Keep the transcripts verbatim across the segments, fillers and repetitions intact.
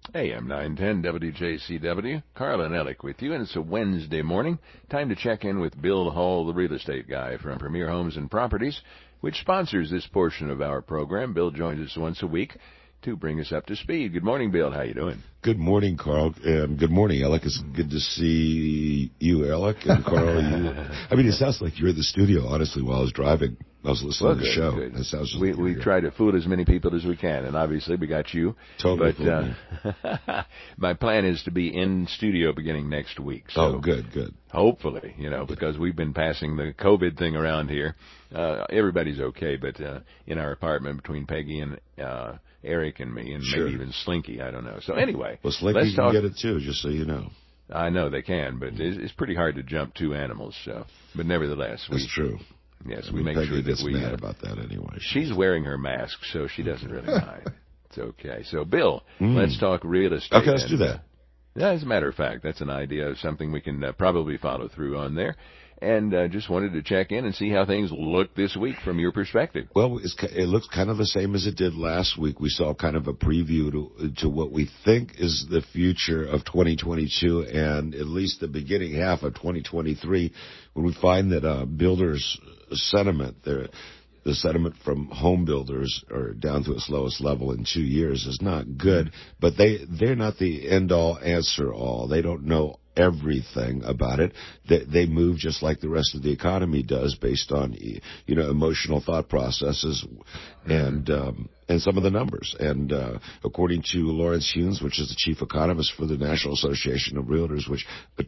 A M nine ten W J C W, Carl and Alec with you, and it's a Wednesday morning. Time to check in with Bill Hall, the real estate guy from Premier Homes and Properties, which sponsors this portion of our program. Bill joins us once a week to bring us up to speed. Good morning, Bill. How you doing? Good morning, Carl, and good morning, Alec. It's good to see you, Alec, and Carl. You, I mean, it sounds like you're in the studio, honestly, while I was driving. I was listening well, to the good, show. Good. It sounds we like we here. try to fool as many people as we can, and obviously we got you. Totally but uh, my plan is to be in studio beginning next week. So oh, good, good. Hopefully, you know, because we've been passing the COVID thing around here. Uh, everybody's okay, but uh, in our apartment between Peggy and uh, Eric and me, and sure. maybe even Slinky, I don't know. So anyway, well, Slinky let's can talk. get it too, just so you know. I know they can, but it's, it's pretty hard to jump two animals. So, but nevertheless, that's we, true. Yes, I we mean, make Peggy sure that gets we. mad Uh, about that anyway. She's wearing her mask, so she doesn't really mind. It's okay. So, Bill, mm. let's talk real estate. Okay, let's and, do that. Uh, yeah, as a matter of fact, that's an idea of something we can uh, probably follow through on there. And uh, just wanted to check in and see how things look this week from your perspective. Well, it's, it looks kind of the same as it did last week. We saw kind of a preview to, to what we think is the future of twenty twenty-two and at least the beginning half of twenty twenty-three, when we find that uh, builders' sentiment, the sentiment from home builders are down to its lowest level in two years is not good, but they, they're not the end-all, answer-all. They don't know everything about it. They, they move just like the rest of the economy does, based on, you know, emotional thought processes and um, and some of the numbers. And uh, according to Lawrence Hunes, which is the chief economist for the National Association of Realtors, which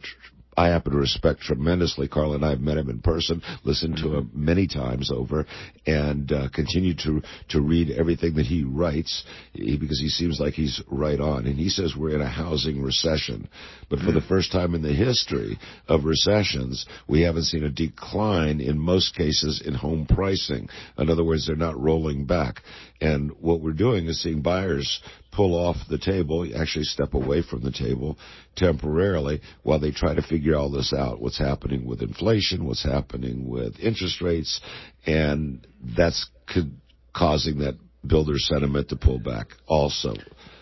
I happen to respect tremendously. Carl and I have met him in person, listened to him many times over, and uh, continue to to read everything that he writes, he, because he seems like he's right on. And he says we're in a housing recession. But for the first time in the history of recessions, we haven't seen a decline in most cases in home pricing. In other words, they're not rolling back. And what we're doing is seeing buyers pull off the table, actually step away from the table temporarily while they try to figure all this out, what's happening with inflation, what's happening with interest rates, and that's co- causing that builder sentiment to pull back also.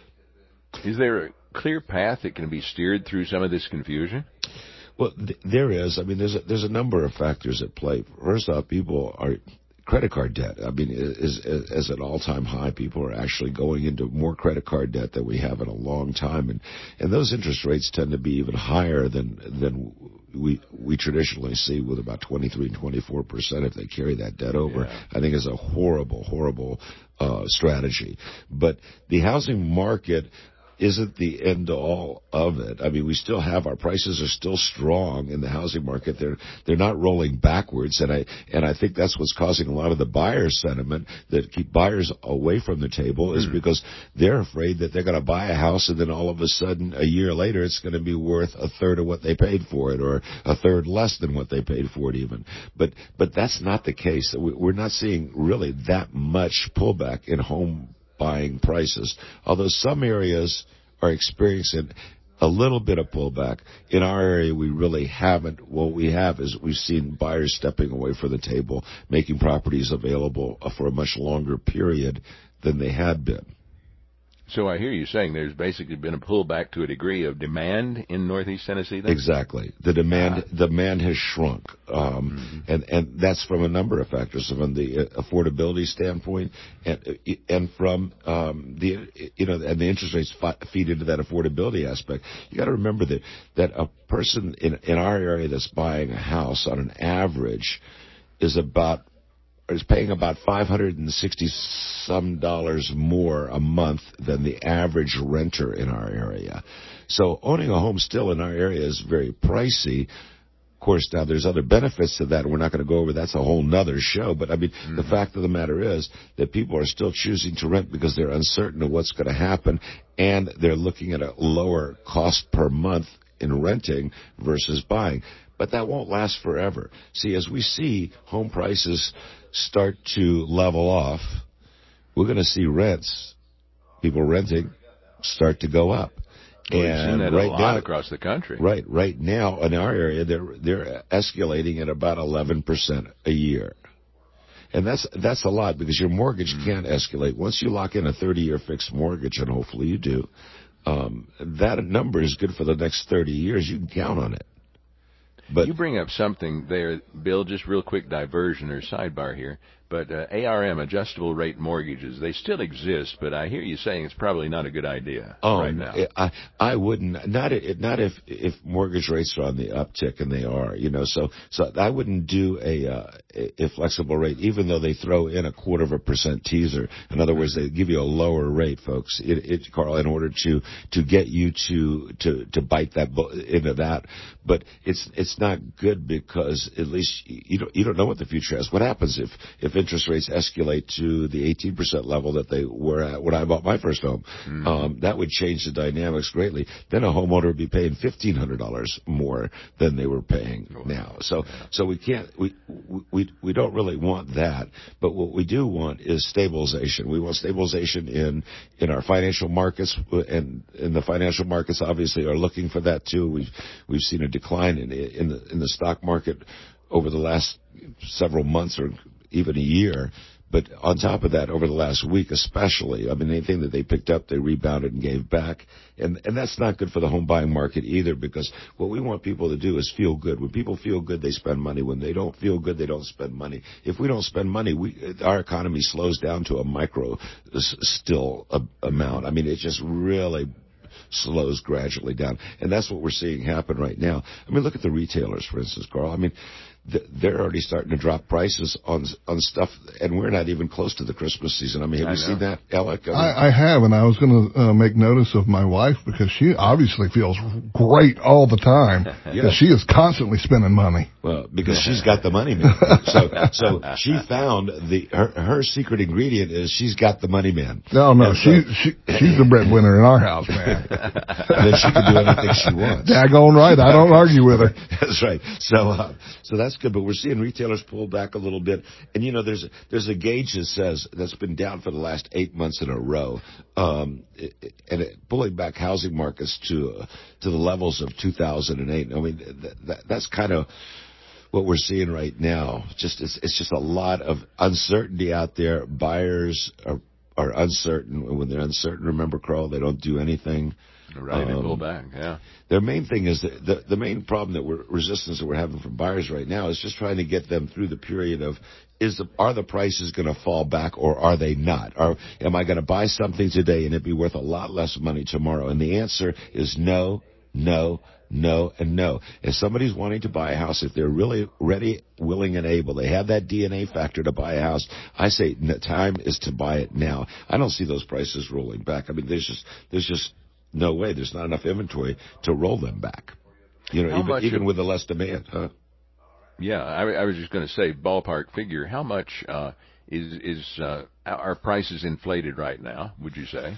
Is there a clear path that can be steered through some of this confusion? Well, th- there is. I mean, there's a, there's a number of factors at play. First off, people are... Credit card debt, I mean, is, is, is at an all-time high. People are actually going into more credit card debt than we have in a long time, and and those interest rates tend to be even higher than than we we traditionally see, with about twenty-three and twenty-four percent if they carry that debt over. Yeah. I think is a horrible, horrible uh, strategy. But the housing market isn't the end-all of it. I mean, we still have, our prices are still strong in the housing market. They're they're not rolling backwards, and I and I think that's what's causing a lot of the buyer sentiment that keep buyers away from the table, is mm. because they're afraid that they're going to buy a house and then all of a sudden, a year later, it's going to be worth a third of what they paid for it, or a third less than what they paid for it even. But but that's not the case. We're not seeing really that much pullback in home buying prices, although some areas are experiencing a little bit of pullback. In our area, we really haven't. What we have is we've seen buyers stepping away from the table, making properties available for a much longer period than they had been. So I hear you saying there's basically been a pullback to a degree of demand in Northeast Tennessee then? Exactly. The demand ah. demand has shrunk. Um, mm-hmm. and, and that's from a number of factors, from the affordability standpoint and, and from um, the, you know, and the interest rates feed into that affordability aspect. You got to remember that, that a person in, in our area that's buying a house on an average is about is paying about five hundred sixty some dollars more a month than the average renter in our area. So owning a home still in our area is very pricey. Of course, now there's other benefits to that, and we're not going to go over. That's a whole nother show. But I mean, mm-hmm. the fact of the matter is that people are still choosing to rent because they're uncertain of what's going to happen, and they're looking at a lower cost per month in renting versus buying. But that won't last forever. See, as we see home prices start to level off, we're going to see rents, people renting, start to go up. Well, and we've seen that right a lot now, across the country. Right, right now in our area, they're they're escalating at about eleven percent a year. And that's that's a lot, because your mortgage mm. can't escalate. Once you lock in a thirty-year fixed mortgage, and hopefully you do, um, that number is good for the next thirty years. You can count on it. But you bring up something there, Bill, just real quick diversion or sidebar here. But uh, A R M, adjustable rate mortgages, they still exist, but I hear you saying it's probably not a good idea oh, right now. I I wouldn't not not if if mortgage rates are on the uptick, and they are, you know. So so I wouldn't do a uh, a flexible rate, even though they throw in a quarter of a percent teaser. In other words, they give you a lower rate, folks. It, it Carl, in order to to get you to to to bite that into that. But it's it's not good, because at least you don't you don't know what the future has. What happens if if interest rates escalate to the eighteen percent level that they were at when I bought my first home? Mm-hmm. Um, that would change the dynamics greatly. Then a homeowner would be paying fifteen hundred dollars more than they were paying oh, now. So, yeah. so we can't, we, we, we don't really want that. But what we do want is stabilization. We want stabilization in, in our financial markets, and, and the financial markets obviously are looking for that too. We've, we've seen a decline in, in the, in the stock market over the last several months, or even a year. But on top of that, over the last week especially, I mean, anything that they picked up, they rebounded and gave back. And, and that's not good for the home buying market either, because what we want people to do is feel good. When people feel good, they spend money. When they don't feel good, they don't spend money. If we don't spend money, we, our economy slows down to a micro still a, amount. I mean, it just really slows gradually down. And that's what we're seeing happen right now. I mean, look at the retailers, for instance, Carl. I mean, they're already starting to drop prices on on stuff, and we're not even close to the Christmas season. I mean, have I you know. seen that, Alec? I, mean, I, I have, and I was going to uh, make notice of my wife, because she obviously feels great all the time, because yeah. she is constantly spending money. Well, because she's got the money, man. So, so she found the her, her secret ingredient is she's got the money, man. No, no, she, so, she she's the breadwinner in our house, man. And then she can do anything she wants. Daggone right, I don't argue with her. That's right. So, uh, so that's good. But we're seeing retailers pull back a little bit, and you know, there's a, there's a gauge that says that's been down for the last eight months in a row, um, it, and it, pulling back housing markets to uh, to the levels of two thousand eight. I mean, that, that, that's kind of what we're seeing right now. Just it's, it's just a lot of uncertainty out there. Buyers are are uncertain. When they're uncertain, remember, Carl, they don't do anything. Right, they um, pull back, yeah. Their main thing is that the, the main problem that we're, resistance that we're having from buyers right now is just trying to get them through the period of, is the, are the prices going to fall back, or are they not? Are, am I going to buy something today and it be worth a lot less money tomorrow? And the answer is no, no, no, and no. If somebody's wanting to buy a house, if they're really ready, willing, and able, they have that D N A factor to buy a house, I say the time is to buy it now. I don't see those prices rolling back. I mean, there's just, there's just, no way. There's not enough inventory to roll them back. You know, even, even with the less demand, huh? Yeah, I, I was just going to say, ballpark figure. How much uh, is is uh, are prices inflated right now? Would you say?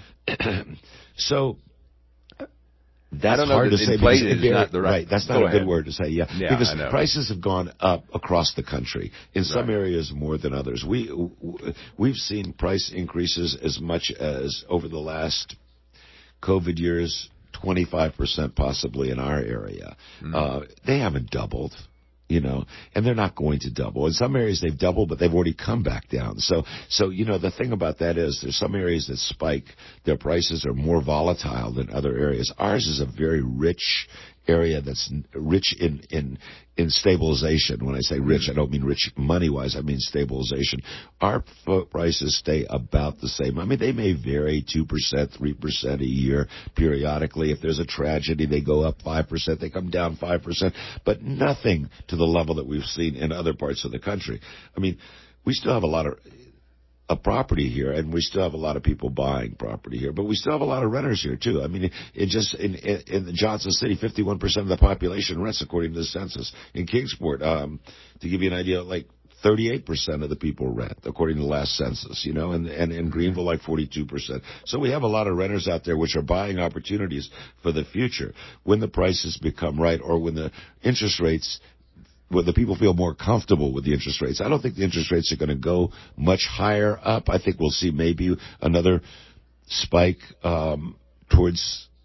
So that's I don't know hard that to say. Inflated is it, not the right. right. That's not Go a ahead. good word to say. Yeah, yeah because prices have gone up across the country. In right. some areas more than others. We we've seen price increases as much as over the last COVID years, twenty-five percent possibly in our area. Mm. Uh, they haven't doubled, you know, and they're not going to double. In some areas they've doubled, but they've already come back down. So, so, you know, the thing about that is there's some areas that spike. Their prices are more volatile than other areas. Ours is a very rich area that's rich in, in, in stabilization. When I say rich, I don't mean rich money-wise. I mean stabilization. Our prices stay about the same. I mean, they may vary two percent, three percent a year periodically. If there's a tragedy, they go up five percent. They come down five percent. But nothing to the level that we've seen in other parts of the country. I mean, we still have a lot of a property here, and we still have a lot of people buying property here, but we still have a lot of renters here too. I mean, it just in in, in Johnson City, fifty-one percent of the population rents according to the census. In Kingsport, um, to give you an idea, like thirty-eight percent of the people rent according to the last census, you know, and and in Greenville, like forty-two percent. So we have a lot of renters out there which are buying opportunities for the future when the prices become right, or when the interest rates, where the people feel more comfortable with the interest rates. I don't think the interest rates are going to go much higher up. I think we'll see maybe another spike um, towards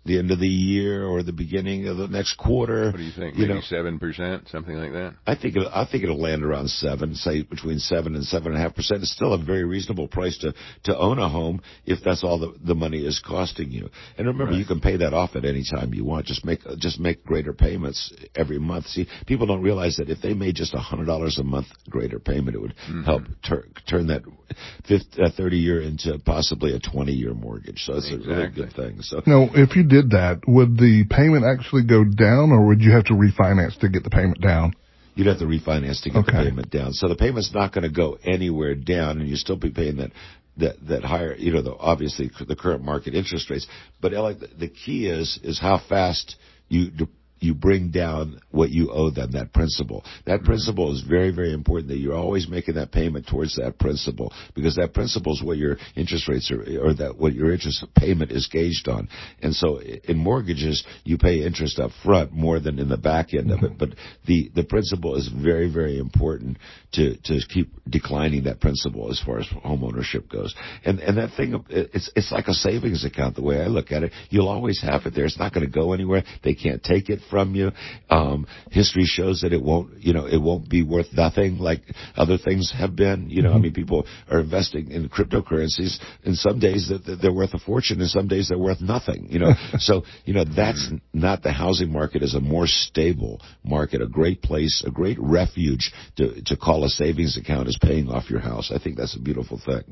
the end of the year or the beginning of the next quarter. What do you think? You Maybe know, seven percent, something like that? I think it, I think it'll land around seven, say between seven and seven and a half percent. It's still a very reasonable price to, to own a home if that's all the, the money is costing you. And remember, Right. you can pay that off at any time you want. Just make, just make greater payments every month. See, people don't realize that if they made just a hundred dollars a month greater payment, it would mm-hmm. help tur- turn that fifty, uh, thirty year into possibly a twenty year mortgage. So it's exactly. a really good thing. So now, if you did that, would the payment actually go down, or would you have to refinance to get the payment down? You'd have to refinance to get okay. the payment down. So the payment's not going to go anywhere down, and you still be paying that that that higher, you know, the obviously the current market interest rates. But Alec, the, the key is is how fast you de- you bring down what you owe them, that principal. That principal is very, very important, that you're always making that payment towards that principal, because that principal is what your interest rates are, or that what your interest payment is gauged on. And so in mortgages, you pay interest up front more than in the back end of it. But the, the principal is very, very important to, to keep declining that principal as far as home ownership goes. And, and that thing, it's, it's like a savings account, the way I look at it. You'll always have it there. It's not going to go anywhere. They can't take it from you. Um, history shows that it won't, you know, it won't be worth nothing like other things have been. You know, mm-hmm. I mean, people are investing in cryptocurrencies, and some days that they're worth a fortune, and some days they're worth nothing. You know, so you know that's not the housing market. Is a more stable market, a great place, a great refuge to to call a savings account is paying off your house. I think that's a beautiful thing.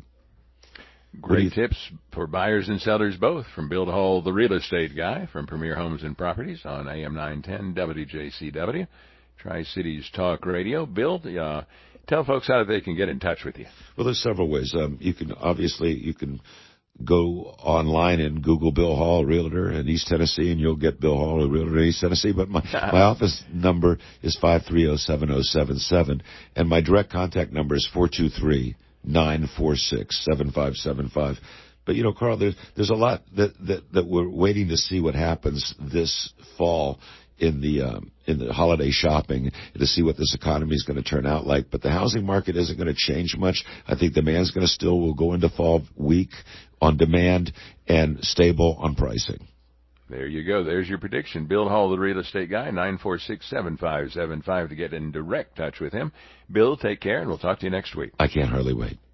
Great tips for buyers and sellers both from Bill Hall, the real estate guy from Premier Homes and Properties on A M nine ten W J C W, Tri-Cities Talk Radio. Bill, uh, tell folks how they can get in touch with you. Well, there's several ways. Um, you can obviously you can go online and Google Bill Hall, Realtor in East Tennessee, and you'll get Bill Hall, a Realtor in East Tennessee. But my, my office number is five three zero, seven zero seven seven, and my direct contact number is four two three, nine four six, seven five seven five. But, you know, Carl, there's, there's a lot that, that, that we're waiting to see what happens this fall in the um, in the holiday shopping, to see what this economy is going to turn out like. But the housing market isn't going to change much. I think demand's going to still will go into fall weak on demand and stable on pricing. There you go. There's your prediction. Bill Hall, the real estate guy, nine four six, seven five seven five to get in direct touch with him. Bill, take care, and we'll talk to you next week. I can't hardly wait.